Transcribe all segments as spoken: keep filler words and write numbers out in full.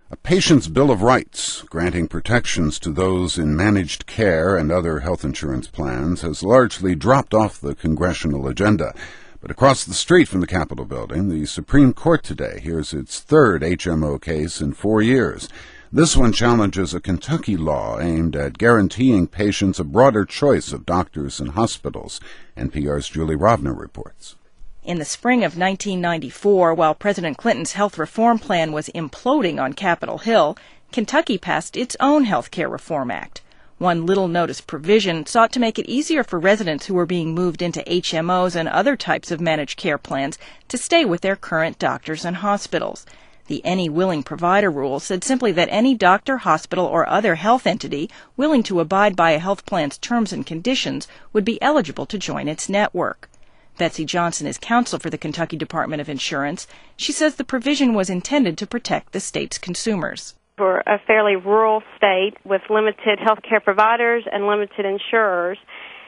A patient's Bill of Rights, granting protections to those in managed care and other health insurance plans, has largely dropped off the congressional agenda. But across the street from the Capitol building, the Supreme Court today hears its third H M O case in four years. This one challenges a Kentucky law aimed at guaranteeing patients a broader choice of doctors and hospitals. N P R's Julie Rovner reports. In the spring of nineteen ninety-four, while President Clinton's health reform plan was imploding on Capitol Hill, Kentucky passed its own Health Care Reform Act. One little-notice provision sought to make it easier for residents who were being moved into H M Os and other types of managed care plans to stay with their current doctors and hospitals. The Any Willing Provider rule said simply that any doctor, hospital, or other health entity willing to abide by a health plan's terms and conditions would be eligible to join its network. Betsy Johnson is counsel for the Kentucky Department of Insurance. She says the provision was intended to protect the state's consumers. For a fairly rural state with limited health care providers and limited insurers,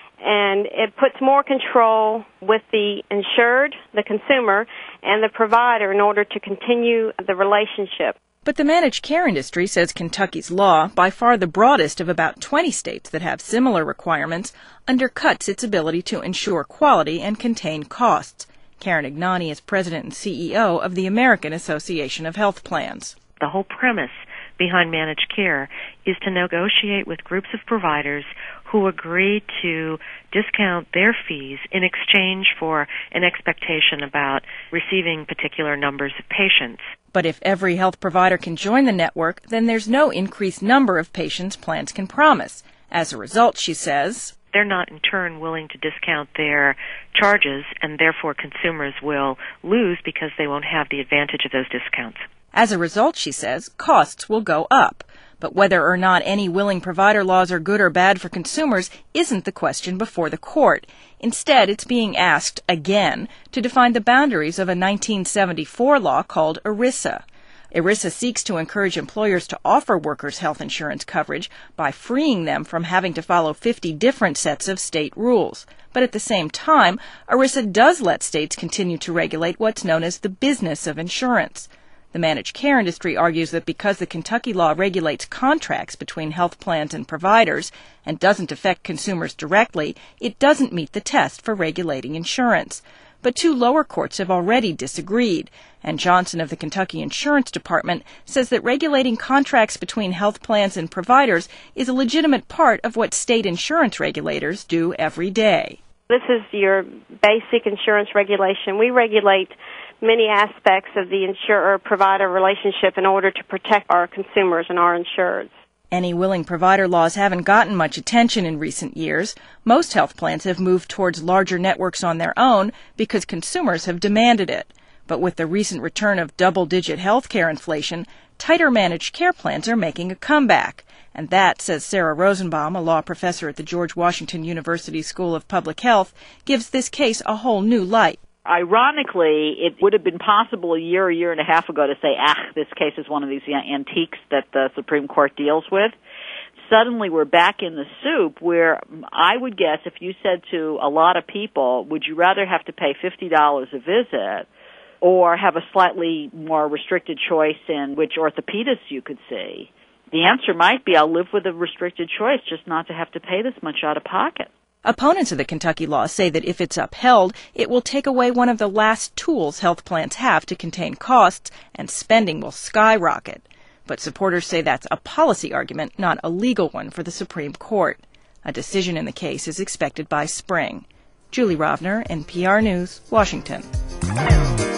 and it puts more control with the insured, the consumer, and the provider in order to continue the relationship. But the managed care industry says Kentucky's law, by far the broadest of about twenty states that have similar requirements, undercuts its ability to ensure quality and contain costs. Karen Ignani is president and C E O of the American Association of Health Plans. The whole premise behind managed care is to negotiate with groups of providers who agree to discount their fees in exchange for an expectation about receiving particular numbers of patients. But if every health provider can join the network, then there's no increased number of patients plans can promise. As a result, she says, they're not in turn willing to discount their charges, and therefore consumers will lose because they won't have the advantage of those discounts. As a result, she says, costs will go up. But whether or not any willing provider laws are good or bad for consumers isn't the question before the court. Instead, it's being asked, again, to define the boundaries of a nineteen seventy-four law called ERISA. ERISA seeks to encourage employers to offer workers health insurance coverage by freeing them from having to follow fifty different sets of state rules. But at the same time, ERISA does let states continue to regulate what's known as the business of insurance. The managed care industry argues that because the Kentucky law regulates contracts between health plans and providers and doesn't affect consumers directly, it doesn't meet the test for regulating insurance. But two lower courts have already disagreed, and Johnson of the Kentucky Insurance Department says that regulating contracts between health plans and providers is a legitimate part of what state insurance regulators do every day. This is your basic insurance regulation. We regulate many aspects of the insurer-provider relationship in order to protect our consumers and our insureds. Any willing provider laws haven't gotten much attention in recent years. Most health plans have moved towards larger networks on their own because consumers have demanded it. But with the recent return of double-digit health care inflation, tighter managed care plans are making a comeback. And that, says Sarah Rosenbaum, a law professor at the George Washington University School of Public Health, gives this case a whole new light. Ironically, it would have been possible a year, a year and a half ago to say, ah, this case is one of these antiques that the Supreme Court deals with. Suddenly we're back in the soup where I would guess if you said to a lot of people, would you rather have to pay fifty dollars a visit or have a slightly more restricted choice in which orthopedist you could see? The answer might be I'll live with a restricted choice just not to have to pay this much out of pocket. Opponents of the Kentucky law say that if it's upheld, it will take away one of the last tools health plans have to contain costs, and spending will skyrocket. But supporters say that's a policy argument, not a legal one for the Supreme Court. A decision in the case is expected by spring. Julie Rovner, N P R News, Washington.